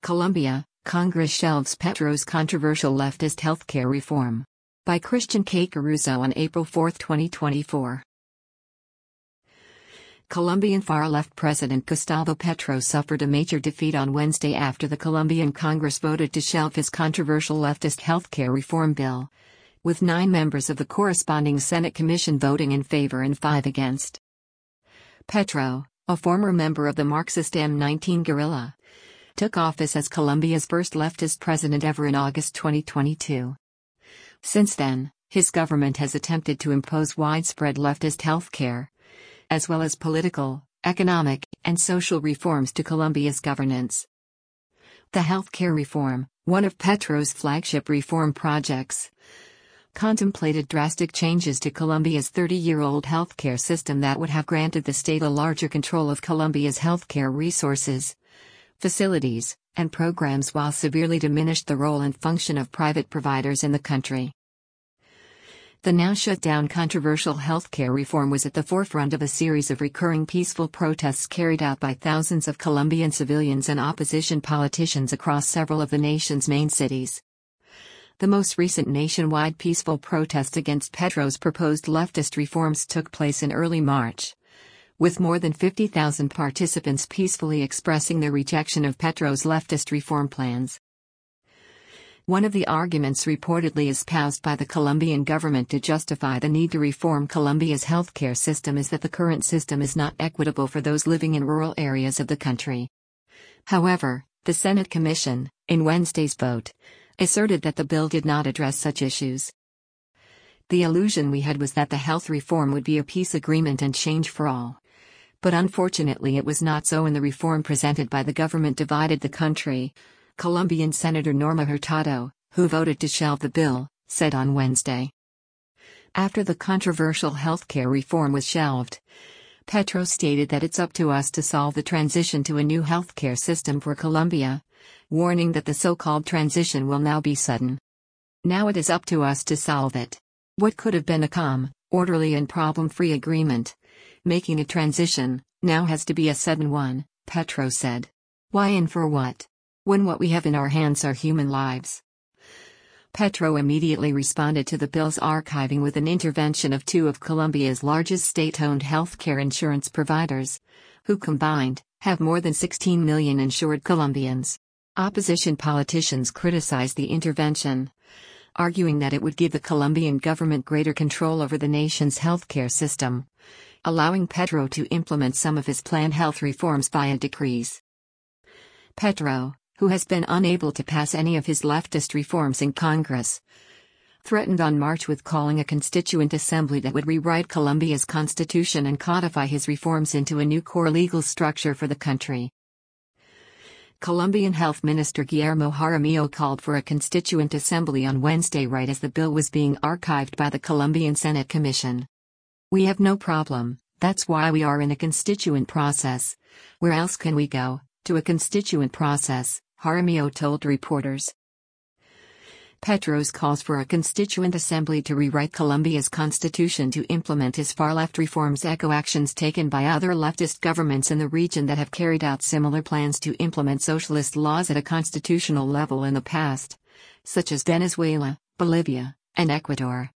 Colombia, Congress shelves Petro's controversial leftist healthcare reform. By Christian K. Caruso on April 4, 2024. Colombian far-left President Gustavo Petro suffered a major defeat on Wednesday after the Colombian Congress voted to shelve his controversial leftist healthcare reform bill, with 9 members of the corresponding Senate Commission voting in favor and 5 against. Petro, a former member of the Marxist M19 guerrilla, took office as Colombia's first leftist president ever in August 2022. Since then, his government has attempted to impose widespread leftist healthcare, as well as political, economic, and social reforms to Colombia's governance. The healthcare reform, one of Petro's flagship reform projects, contemplated drastic changes to Colombia's 30-year-old healthcare system that would have granted the state a larger control of Colombia's healthcare resources, facilities, and programs while severely diminished the role and function of private providers in the country. The now shut-down controversial healthcare reform was at the forefront of a series of recurring peaceful protests carried out by thousands of Colombian civilians and opposition politicians across several of the nation's main cities. The most recent nationwide peaceful protest against Petro's proposed leftist reforms took place in early March, with more than 50,000 participants peacefully expressing their rejection of Petro's leftist reform plans. One of the arguments reportedly espoused by the Colombian government to justify the need to reform Colombia's healthcare system is that the current system is not equitable for those living in rural areas of the country. However, the Senate Commission, in Wednesday's vote, asserted that the bill did not address such issues. The illusion we had was that the health reform would be a peace agreement and change for all. But unfortunately it was not so, and the reform presented by the government divided the country, Colombian Senator Norma Hurtado, who voted to shelve the bill, said on Wednesday. After the controversial healthcare reform was shelved, Petro stated that it's up to us to solve the transition to a new healthcare system for Colombia, warning that the so-called transition will now be sudden. Now it is up to us to solve it. What could have been a calm, orderly and problem-free agreement, making a transition, now has to be a sudden one, Petro said. Why and for what? When what we have in our hands are human lives. Petro immediately responded to the bill's archiving with an intervention of 2 of Colombia's largest state-owned healthcare insurance providers, who combined, have more than 16 million insured Colombians. Opposition politicians criticized the intervention, arguing that it would give the Colombian government greater control over the nation's healthcare system, allowing Petro to implement some of his planned health reforms via decrees. Petro, who has been unable to pass any of his leftist reforms in Congress, threatened on March with calling a constituent assembly that would rewrite Colombia's constitution and codify his reforms into a new core legal structure for the country. Colombian Health Minister Guillermo Jaramillo called for a constituent assembly on Wednesday right as the bill was being archived by the Colombian Senate Commission. We have no problem, that's why we are in a constituent process. Where else can we go? To a constituent process, Jaramillo told reporters. Petro's calls for a constituent assembly to rewrite Colombia's constitution to implement his far-left reforms echo actions taken by other leftist governments in the region that have carried out similar plans to implement socialist laws at a constitutional level in the past, such as Venezuela, Bolivia, and Ecuador.